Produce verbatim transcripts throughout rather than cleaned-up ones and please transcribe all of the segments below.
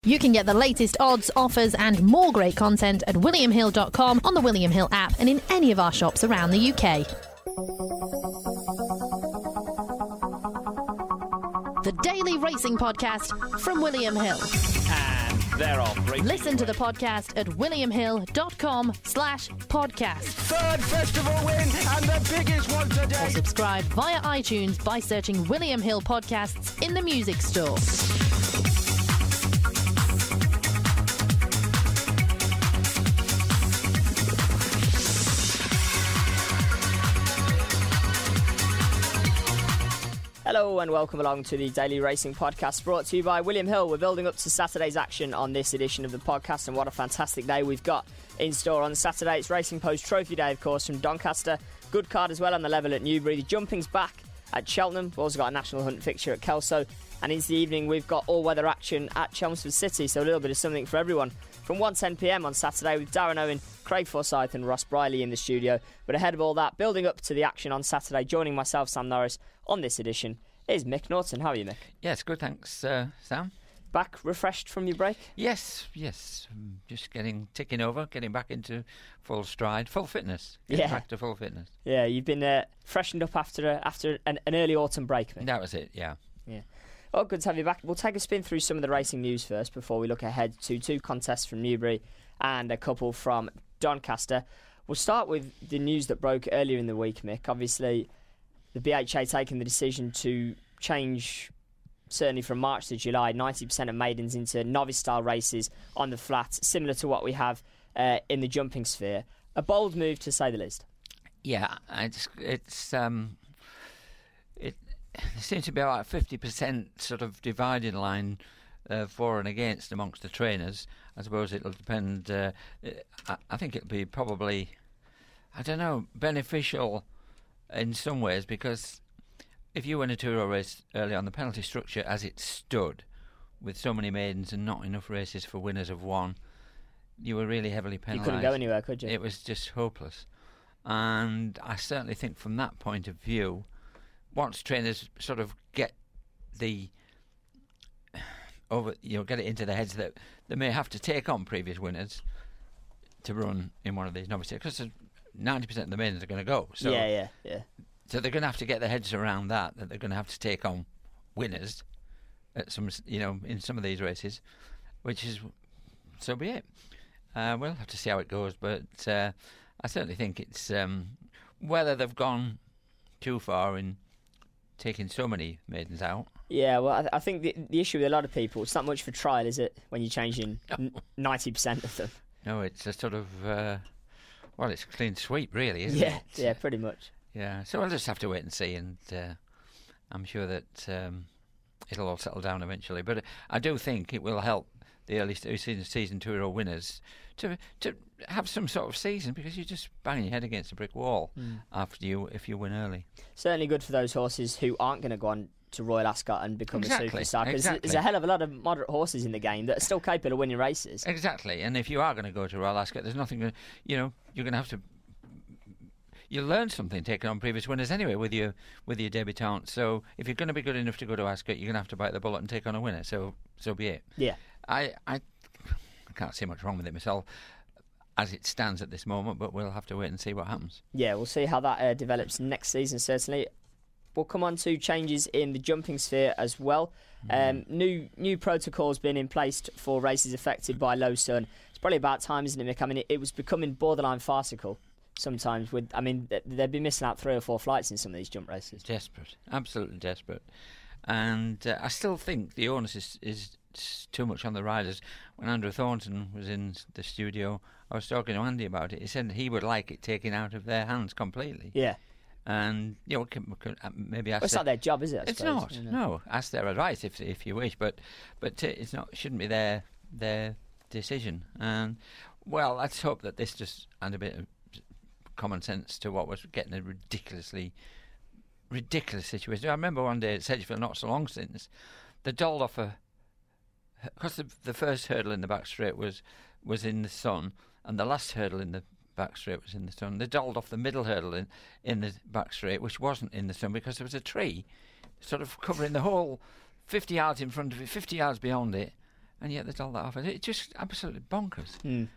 You can get the latest odds, offers and more great content at william hill dot com, on the William Hill app and in any of our shops around the U K. The Daily Racing Podcast from William Hill. And they're off. Listen to the podcast at william hill dot com slash podcast. Third festival win and the biggest one today. Or subscribe via iTunes by searching William Hill Podcasts in the music store. Hello and welcome along to the Daily Racing Podcast, brought to you by William Hill. We're building up to Saturday's action on this edition of the podcast, and what a fantastic day we've got in store on Saturday. It's Racing Post Trophy Day, of course, from Doncaster. Good card as well on the level at Newbury. The jumping's back at Cheltenham. We've also got a National Hunt fixture at Kelso, and into the evening we've got all-weather action at Chelmsford City, so a little bit of something for everyone. From one ten p m on Saturday with Darren Owen, Craig Forsyth and Ross Briley in the studio. But ahead of all that, building up to the action on Saturday, joining myself, Sam Norris, on this edition is Mick Norton. How are you, Mick? Yes, good, thanks, uh, Sam. Back refreshed from your break? Yes, yes. Um, just getting, ticking over, getting back into full stride, full fitness. Getting Yeah. back to full fitness. Yeah, you've been uh, freshened up after uh, after an, an early autumn break, Mick. That was it, yeah. Yeah. Well, good to have you back. We'll take a spin through some of the racing news first before we look ahead to two contests from Newbury and a couple from Doncaster. We'll start with the news that broke earlier in the week, Mick. Obviously, the B H A taking the decision to change, certainly from March to July, ninety percent of maidens into novice-style races on the flat, similar to what we have uh, in the jumping sphere. A bold move, to say the least. Yeah, it's, it's um, it seems to be about fifty percent sort of dividing line uh, for and against amongst the trainers. I suppose it'll depend. Uh, I, I think it'll be probably, I don't know, beneficial in some ways, because if you win a two-row race early on, the penalty structure as it stood, with so many maidens and not enough races for winners of one, you were really heavily penalised. You couldn't go anywhere, could you? It was just hopeless. And I certainly think from that point of view, once trainers sort of get the over, you know, get it into their heads that they may have to take on previous winners to run in one of these novice, because ninety percent of the maidens are going to go. So yeah, yeah, yeah. So they're going to have to get their heads around that, that they're going to have to take on winners at some, you know, in some of these races, which is, so be it. Uh, we'll have to see how it goes, but uh, I certainly think it's um, whether they've gone too far in taking so many maidens out. Yeah, well, I, th- I think the, the issue with a lot of people, it's not much for trial, is it, when you're changing n- ninety percent of them? No, it's a sort of, uh, well, it's a clean sweep, really, isn't yeah, it? Yeah, pretty much. Yeah, so we'll just have to wait and see, and uh, I'm sure that um, it'll all settle down eventually. But I do think it will help the early season, season two-year-old winners to to have some sort of season, because you're just banging your head against a brick wall mm. after you if you win early. Certainly good for those horses who aren't going to go on to Royal Ascot and become exactly, a superstar, because exactly. there's a hell of a lot of moderate horses in the game that are still capable of winning races. Exactly, and if you are going to go to Royal Ascot, there's nothing, you know, you're going to have to. You learn something taking on previous winners anyway with your with your debutante. So if you're going to be good enough to go to Ascot, you're going to have to bite the bullet and take on a winner. So so be it. Yeah, I I, I can't see much wrong with it myself as it stands at this moment, but we'll have to wait and see what happens. Yeah, we'll see how that uh, develops next season. Certainly, we'll come on to changes in the jumping sphere as well. Mm. Um, new new protocols being in place for races affected by low sun. It's probably about time, isn't it, Mick? I mean, it, it was becoming borderline farcical. Sometimes, with I mean, they'd be missing out three or four flights in some of these jump races. Desperate, absolutely desperate. And uh, I still think the onus is, is too much on the riders. When Andrew Thornton was in the studio, I was talking to Andy about it. He said he would like it taken out of their hands completely. Yeah. And you know, we can, we can, uh, maybe ask. Well, it's their, not their job, is it? I it's suppose, not. you know? No, ask their advice if if you wish, but but uh, it's not. Shouldn't be their their decision. And well, let's hope that this just add a bit of common sense to what was getting a ridiculously ridiculous situation. I remember one day at Sedgefield not so long since, they doled off a, because the, the first hurdle in the back straight was was in the sun, and the last hurdle in the back straight was in the sun. They doled off the middle hurdle in, in the back straight, which wasn't in the sun, because there was a tree sort of covering the whole fifty yards in front of it, fifty yards beyond it, and yet there's all that offer. It's just absolutely bonkers. Mm.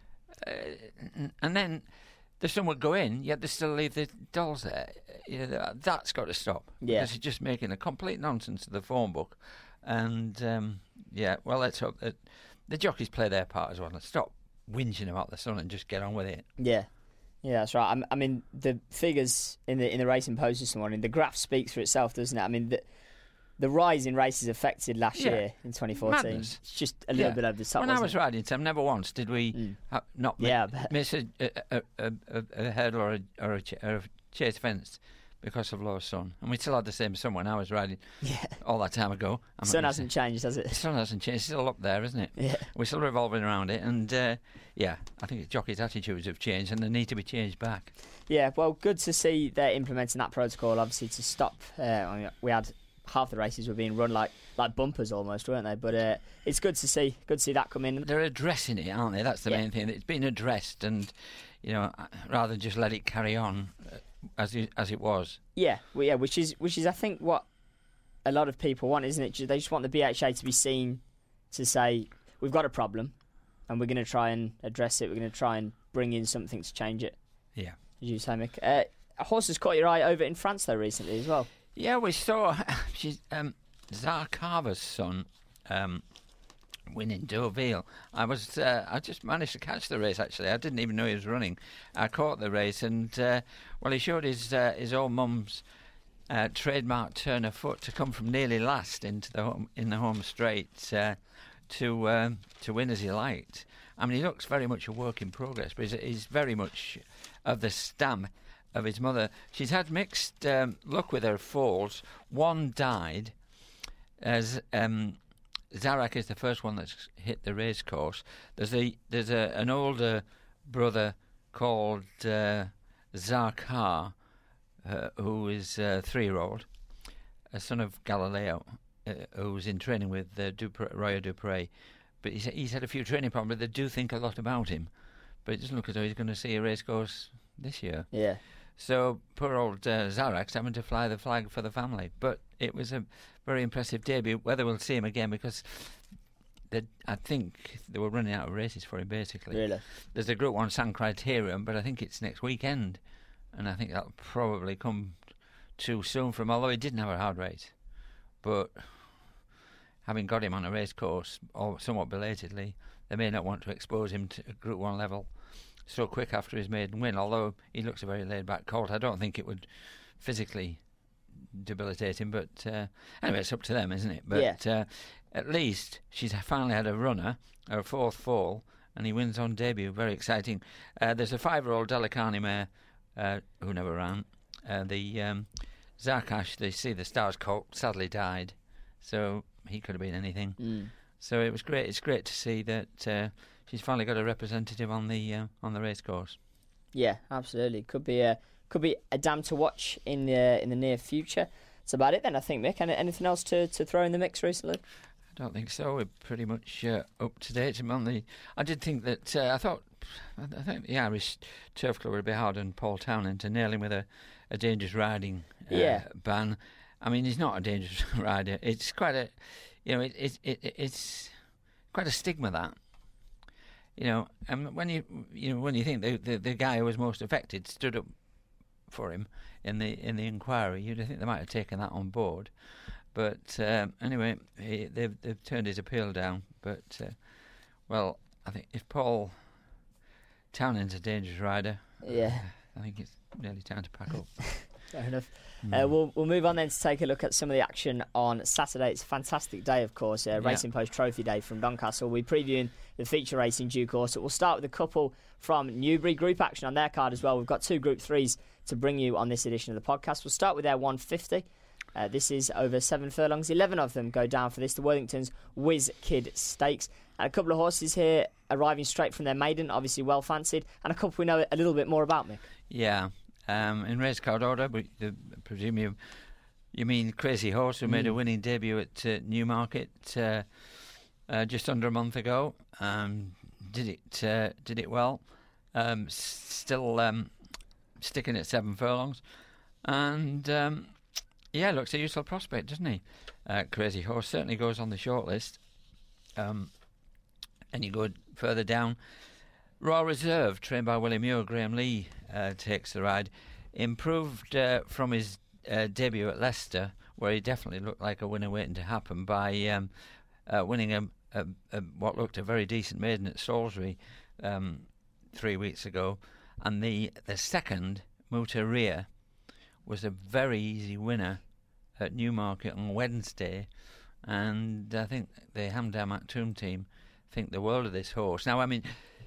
Uh, and then the sun would go in, yet they still leave the dolls there. You know, that's got to stop. Yeah. Because it's just making a complete nonsense of the phone book. And, um, yeah, well, let's hope that the jockeys play their part as well and stop whinging about the sun and just get on with it. Yeah. Yeah, that's right. I mean, the figures in the in the Racing Post this morning, the graph speaks for itself, doesn't it? I mean, the, the rise in races affected last yeah. year in twenty fourteen. Madness. It's just a little yeah. bit over the top. When I was it? riding, Sam, never once did we mm. ha- not yeah, mi- miss a, a, a, a, a hurdle or a, or a, ch- or a chase fence because of low sun. And we still had the same sun when I was riding yeah. all that time ago. I'm sun hasn't say. changed, has it? The sun hasn't changed. It's still up there, isn't it? Yeah. We're still revolving around it. And, uh, yeah, I think the jockeys' attitudes have changed and they need to be changed back. Yeah, well, good to see they're implementing that protocol, obviously, to stop. Uh, I mean, we had half the races were being run like, like bumpers almost, weren't they? But uh, it's good to see good to see that come in. They're addressing it, aren't they? That's the yeah. main thing. It's been addressed and, you know, rather than just let it carry on as it, as it was. Yeah, well, yeah, which is which is I think what a lot of people want, isn't it? They just want the B H A to be seen to say we've got a problem and we're going to try and address it. We're going to try and bring in something to change it. Yeah, as you say, Mick. Uh, a horse has caught your eye over in France though recently as well. Yeah, we saw she's um, Zarkava's son um, winning Deauville. I was uh, I just managed to catch the race actually. I didn't even know he was running. I caught the race and uh, well, he showed his uh, his old mum's uh, trademark turn of foot to come from nearly last into the home, in the home straight uh, to um, to win as he liked. I mean, he looks very much a work in progress, but he's, he's very much of the stamp of his mother. She's had mixed um, luck with her foals. One died, as um, Zarak is the first one that's hit the race course. There's a there's a, an older brother called uh, Zarkar, uh, who is a three-year-old, a son of Galileo, uh, who's in training with uh, Dupre, Roya Dupre. But he's, he's had a few training problems. They do think a lot about him, but it doesn't look as though he's going to see a race course this year. Yeah. So poor old uh, Zarak's having to fly the flag for the family. But it was a very impressive debut. Whether we'll see him again, because I think they were running out of races for him, basically. Really? There's a Group one San Criterium, but I think it's next weekend. And I think that'll probably come too soon for him, although he didn't have a hard race. But having got him on a race course, or somewhat belatedly, they may not want to expose him to a Group one level so quick after his maiden win, although he looks a very laid-back colt. I don't think it would physically debilitate him, but uh, anyway, it's up to them, isn't it? But yeah. uh, at least she's finally had a runner, her fourth foal, and he wins on debut. Very exciting. Uh, there's a five-year-old Delicani mare uh, who never ran. Uh, the um, Zarkash, they see the Stars colt, sadly died, so he could have been anything. Mm. So it was great. It's great to see that uh, she's finally got a representative on the uh, on the race course. Yeah, absolutely. Could be a could be a dam to watch in the in the near future. That's about it then, I think, Mick. Any, anything else to, to throw in the mix recently? I don't think so. We're pretty much uh, up to date on the. I did think that uh, I thought I think the Irish Turf Club would be hard on Paul Townend to nail him with a, a dangerous riding uh, yeah. ban. I mean, he's not a dangerous rider. It's quite a, you know, it, it, it it's quite a stigma that. You know, and when you you know when you think the, the the guy who was most affected stood up for him in the in the inquiry, you'd think they might have taken that on board. But um, anyway, he, they've they've turned his appeal down. But uh, well, I think if Paul Townend's a dangerous rider, yeah, I think it's nearly time to pack up. Fair enough. Mm. Uh, we'll we'll move on then to take a look at some of the action on Saturday. It's a fantastic day, of course, uh, Yeah. Racing Post Trophy Day from Doncaster. We'll be previewing the feature race in due course. So we'll start with a couple from Newbury. Group action on their card as well. We've got two Group threes to bring you on this edition of the podcast. We'll start with their one fifty. Uh, this is over seven furlongs. eleven of them go down for this, the Worthington's Whiz Kid Stakes. And a couple of horses here arriving straight from their maiden, obviously well fancied, and a couple we know a little bit more about, Mick. Yeah, um, in race card order, but uh, I presume you you mean Crazy Horse, who mm. made a winning debut at uh, Newmarket uh, uh, just under a month ago. Um, did it uh, did it well. Um, s- still um, sticking at seven furlongs, and um, yeah, looks a useful prospect, doesn't he? Uh, Crazy Horse certainly goes on the shortlist. Um, And you go further down, Royal Reserve, trained by Willie Muir, Graham Lee uh, takes the ride. Improved uh, from his uh, debut at Leicester, where he definitely looked like a winner waiting to happen, by um, uh, winning a, a, a what looked a very decent maiden at Salisbury um, three weeks ago. And the, the second, Mutaria, was a very easy winner at Newmarket on Wednesday. And I think the Hamdan Maktoum team think the world of this horse. Now, I mean,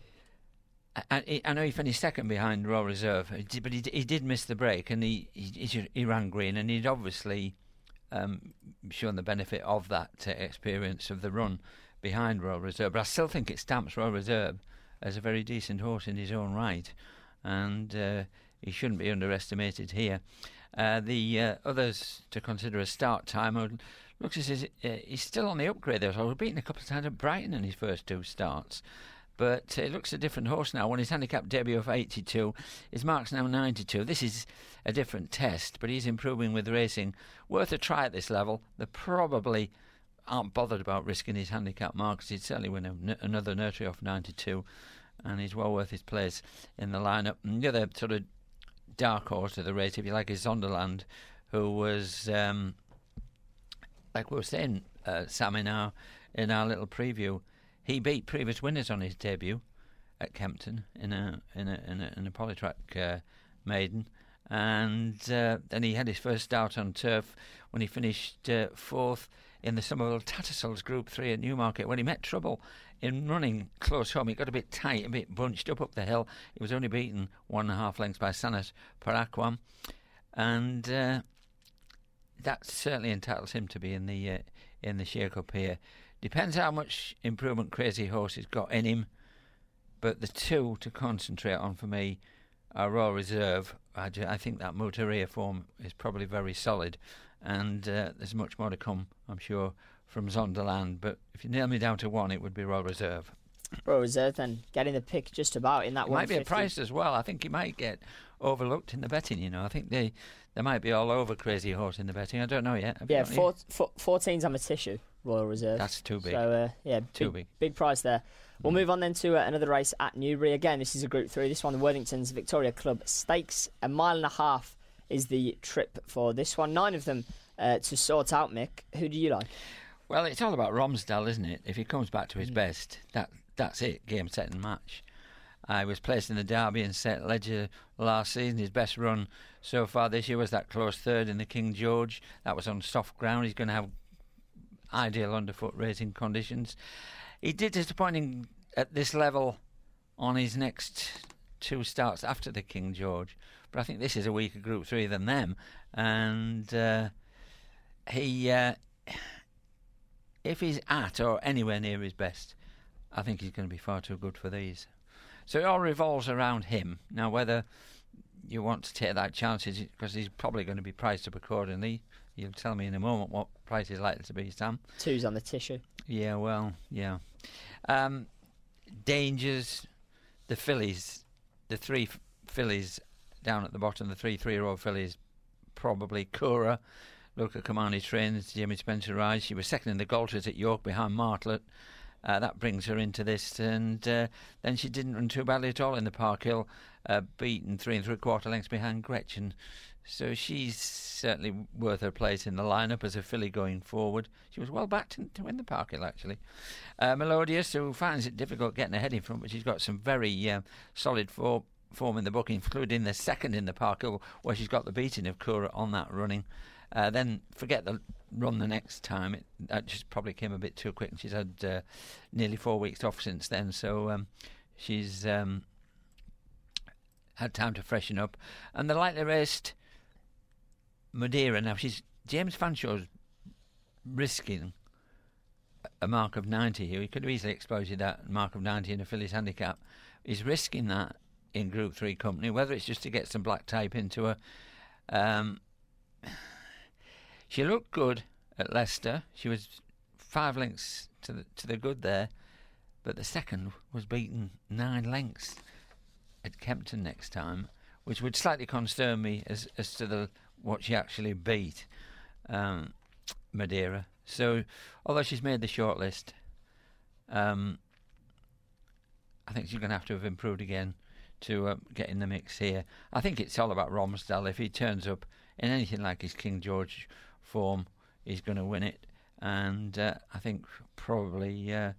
I, I know he finished second behind Royal Reserve, but he, he did miss the break, and he, he, he ran green, and he'd obviously um, shown the benefit of that uh, experience of the run behind Royal Reserve. But I still think it stamps Royal Reserve as a very decent horse in his own right, and uh, he shouldn't be underestimated here. Uh, the uh, others to consider a start time are, looks as if uh, he's still on the upgrade there. So we've beaten a couple of times at Brighton in his first two starts. But uh, it looks a different horse now. Won his handicap debut of eighty-two. His mark's now ninety-two. This is a different test, but he's improving with racing. Worth a try at this level. They probably aren't bothered about risking his handicap mark, because he'd certainly win a, another nursery off ninety-two. And he's well worth his place in the lineup. And the other sort of dark horse of the race, if you like, is Zonderland, who was... Um, Like we were saying, uh, Sam, in our, in our little preview, he beat previous winners on his debut at Kempton in a in a in a, in a Polytrack uh, maiden, and uh, then he had his first start on turf when he finished uh, fourth in the Somerville Tattersalls Group Three at Newmarket, when he met trouble in running close home. He got a bit tight, a bit bunched up up the hill. He was only beaten one and a half lengths by Sanat Paraquam, and. Uh, That certainly entitles him to be in the uh, in the Shea Cup here. Depends how much improvement Crazy Horse has got in him, but the two to concentrate on for me are Royal Reserve. I, ju- I think that Mutaria form is probably very solid, and uh, there's much more to come, I'm sure, from Zonderland. But if you nail me down to one, it would be Royal Reserve. Royal Reserve then getting the pick just about in that one. Might be a price as well. I think he might get overlooked in the betting. You know, I think they they might be all over Crazy Horse in the betting. I don't know yet. Have yeah, four, four, fourteen's on a tissue. Royal Reserve. That's too big. So uh, yeah, too big, big. Big price there. We'll move on then to uh, another race at Newbury. Again, this is a Group Three. This one, the Worthington's Victoria Club Stakes. A mile and a half is the trip for this one. Nine of them uh, to sort out. Mick, who do you like? Well, it's all about Romsdal, isn't it? If he comes back to his mm. best, that that's it. Game, set, and match. I was placed in the Derby and Set Ledger last season. His best run so far this year was that close third in the King George. That was on soft ground. He's going to have ideal underfoot racing conditions. He did disappointing at this level on his next two starts after the King George, but I think this is a weaker Group Three than them, and uh, he, uh, if he's at or anywhere near his best, I think he's going to be far too good for these. So it all revolves around him. Now, whether you want to take that chance, because he's probably going to be priced up accordingly. You'll tell me in a moment what price is likely to be, Sam. Two's on the tissue. Yeah, well, yeah. Um, dangers, the fillies, the three f- fillies down at the bottom, the three three-year-old fillies, probably Cora, Luca Kamani trains, Jamie Spencer rides. She was second in the Galters at York behind Martlet. Uh, that brings her into this, and uh, then she didn't run too badly at all in the Park Hill, uh, beaten three and three quarter lengths behind Gretchen. So she's certainly worth her place in the lineup as a filly going forward. She was well backed to, to win the Park Hill, actually. Uh, Melodious, who finds it difficult getting ahead in front, but she's got some very uh, solid form, form in the book, including the second in the Park Hill, where she's got the beating of Cora on that running. Uh, then forget the run the next time. It, that just probably came a bit too quick, and she's had uh, nearly four weeks off since then. So um, she's um, had time to freshen up. And the lightly raced Madeira. Now she's James Fanshaw's risking a mark of ninety here. He could have easily exploited that mark of ninety in a filly's handicap. He's risking that in Group Three company, whether it's just to get some black type into her. Um, She looked good at Leicester. She was five lengths to the to the good there, but the second was beaten nine lengths at Kempton next time, which would slightly concern me as as to the what she actually beat um, Madeira. So, although she's made the shortlist, um, I think she's going to have to have improved again to uh, get in the mix here. I think it's all about Romsdal. If he turns up in anything like his King George form, he's going to win it. And uh, I think probably uh,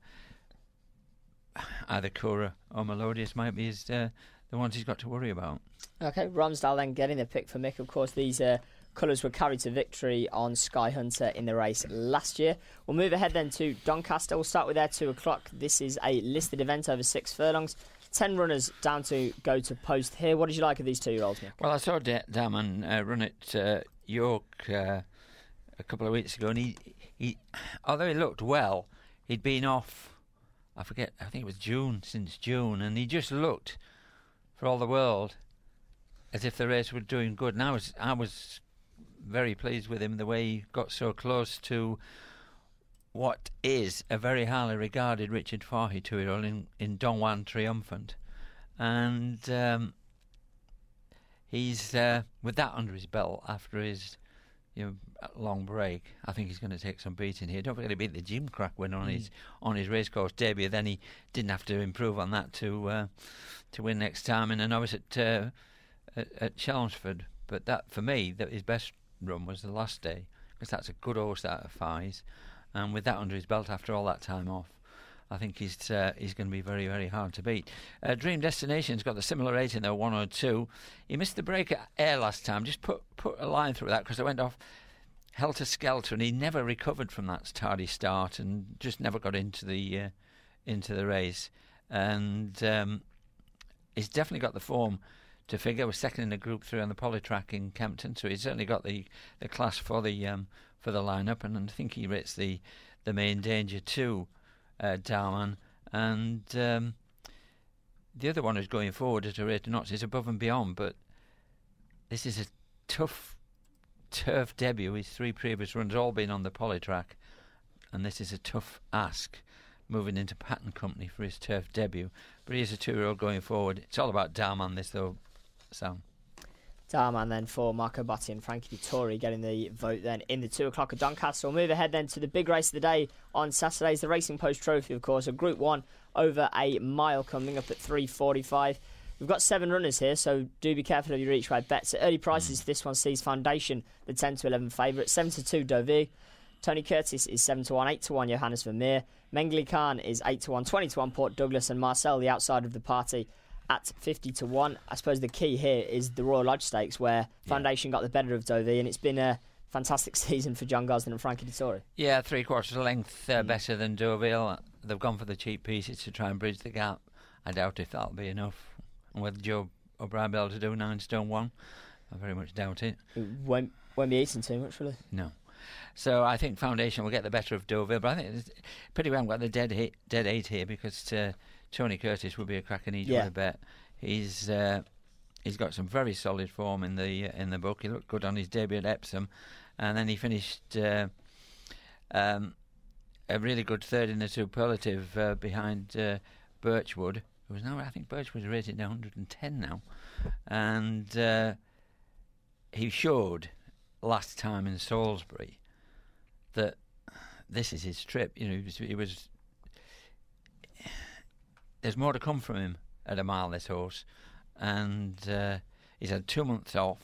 either Cora or Melodious might be his, uh, the ones he's got to worry about. Okay, Romsdal then getting the pick for Mick. Of course, these uh, colours were carried to victory on Sky Hunter in the race last year. We'll move ahead then to Doncaster. We'll start with their two o'clock. This is a listed event over six furlongs. Ten runners down to go to post here. What did you like of these two-year-olds, Mick? Well, I saw D- Damon uh, run at uh, York uh, a couple of weeks ago, and he, he, although he looked well, he'd been off, I forget, I think it was June, since June, and he just looked, for all the world, as if the race was doing good. And I was, I was very pleased with him, the way he got so close to what is a very highly regarded Richard Fahey two-year-old in, in Don Juan Triumphant. And um, he's, uh, with that under his belt, after his you know, long break, I think he's going to take some beating here. Don't forget he beat the Jim Crack winner on mm. his on his racecourse debut. Then he didn't have to improve on that to uh, to win next time in a novice at, uh, at, at Chelmsford. But that, for me, that his best run was the last day, because that's a good horse out of Fahey's. And with that under his belt after all that time off, I think he's uh, he's going to be very, very hard to beat. Uh, Dream Destination's got the similar rating though, one oh two. He missed the break at Ayr last time. Just put put a line through that because it went off helter-skelter, and he never recovered from that tardy start and just never got into the uh, into the race. And um, he's definitely got the form to figure. Was second in the Group Three on the Polytrack in Kempton, so he's certainly got the, the class for the um, for the lineup, and I think he rates the the main danger too, uh, Darman. And um, the other one who's going forward at a rate of knots is Above and Beyond, but this is a tough turf debut. His three previous runs all been on the Polytrack, and this is a tough ask moving into Pattern Company for his turf debut. But he is a two-year-old going forward. It's all about Darman, this though, Sam. Darman then for Marco Batti and Frankie Dettori getting the vote then in the two o'clock at Doncaster. We'll move ahead then to the big race of the day on Saturdays, the Racing Post Trophy, of course, a Group one over a mile coming up at three forty-five. We've got seven runners here, so do be careful of your each way bets. At early prices, mm. this one sees Foundation, the ten to eleven favourite, seven to two Deauville. Tony Curtis is seven to one, eight to one Johannes Vermeer. Mengele Khan is eight to one, twenty to one Port Douglas, and Marcel, the outside of the party, at fifty to one. I suppose the key here is the Royal Lodge Stakes, where yeah. Foundation got the better of Deauville, and it's been a fantastic season for John Gosden and Frankie Dettori. Yeah, three quarters of length uh, mm. better than Deauville. They've gone for the cheap pieces to try and bridge the gap. I doubt if that'll be enough. And whether Joe O'Brien be able to do nine stone one, I very much doubt it. It won't, won't be eating too much, really. No. So I think Foundation will get the better of Deauville, but I think it's pretty well got the dead hit, dead eight here, because uh, Tony Curtis would be a cracking each yeah. way bet. He's uh, he's got some very solid form in the uh, in the book. He looked good on his debut at Epsom, and then he finished uh, um, a really good third in the superlative uh, behind uh, Birchwood, who was now I think Birchwood's rated one hundred ten now, and uh, he showed last time in Salisbury that this is his trip. You know, he was, he was there's more to come from him at a mile, this horse, and uh, he's had two months off.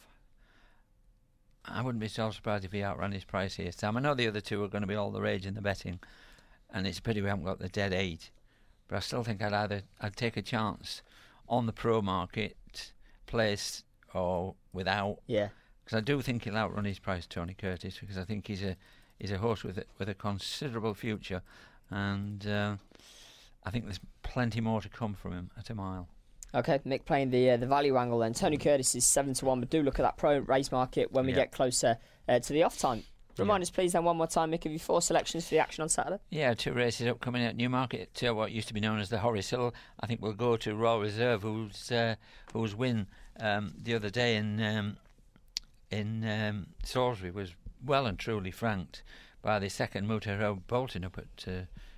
I wouldn't be so surprised if he outran his price here, Sam. I know the other two are going to be all the rage in the betting, and it's a pity we haven't got the dead eight, but I still think I'd either I'd take a chance on the pro market place or without. Yeah. Because I do think he'll outrun his price, Tony Curtis, because I think he's a he's a horse with a, with a considerable future, and uh, I think there's plenty more to come from him at a mile. Okay, Mick playing the uh, the value angle then. Tony Curtis is seven to one, but do look at that pro race market when we yeah. get closer uh, to the off time. Remind yeah. us, please, then one more time, Mick, of your four selections for the action on Saturday. Yeah, two races upcoming at Newmarket. To what used to be known as the Horace Hill. I think we'll go to Royal Reserve, whose uh, whose win um, the other day in. Um, in um, Salisbury was well and truly franked by the second Mutero bolting up at uh,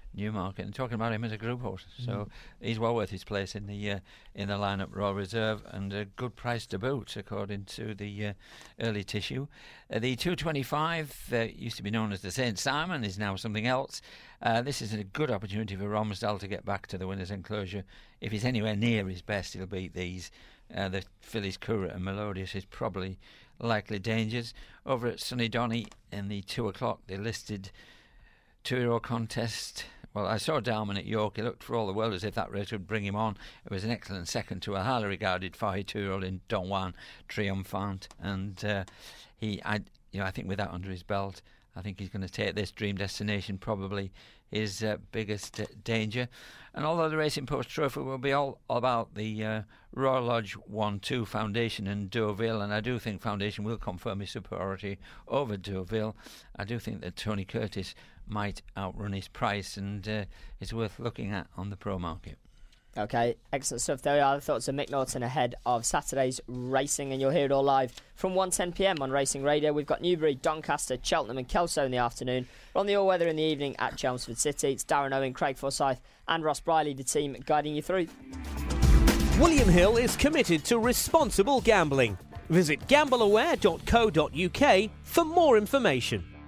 Newmarket, and talking about him as a group horse. So mm. he's well worth his place in the uh, in the lineup, Royal Reserve, and a good price to boot, according to the uh, early tissue. Uh, the two twenty-five uh, used to be known as the Saint Simon, is now something else. Uh, this is a good opportunity for Romsdal to get back to the winner's enclosure. If he's anywhere near his best, he'll beat these. Uh, the fillies Curate and Melodious is probably likely dangers. Over at Sunny Donny in the two o'clock, they listed two-year-old contest. Well, I saw Dalman at York. He looked for all the world as if that race would bring him on. It was an excellent second to a highly regarded forty-two-year-old in Don Juan Triomphant, and uh, he, I, you know, I think with that under his belt, I think he's going to take this Dream Destination probably his uh, biggest uh, danger. And although the Racing Post Trophy will be all about the uh, Royal Lodge one two Foundation and Deauville, and I do think Foundation will confirm his superiority over Deauville, I do think that Tony Curtis might outrun his price, and uh, is worth looking at on the pro market. Okay, excellent stuff. There are the thoughts of Mick Norton ahead of Saturday's racing, and you'll hear it all live from one ten p m on Racing Radio. We've got Newbury, Doncaster, Cheltenham and Kelso in the afternoon. We're on the all-weather in the evening at Chelmsford City. It's Darren Owen, Craig Forsyth and Ross Briley, the team guiding you through. William Hill is committed to responsible gambling. Visit gamble aware dot co dot uk for more information.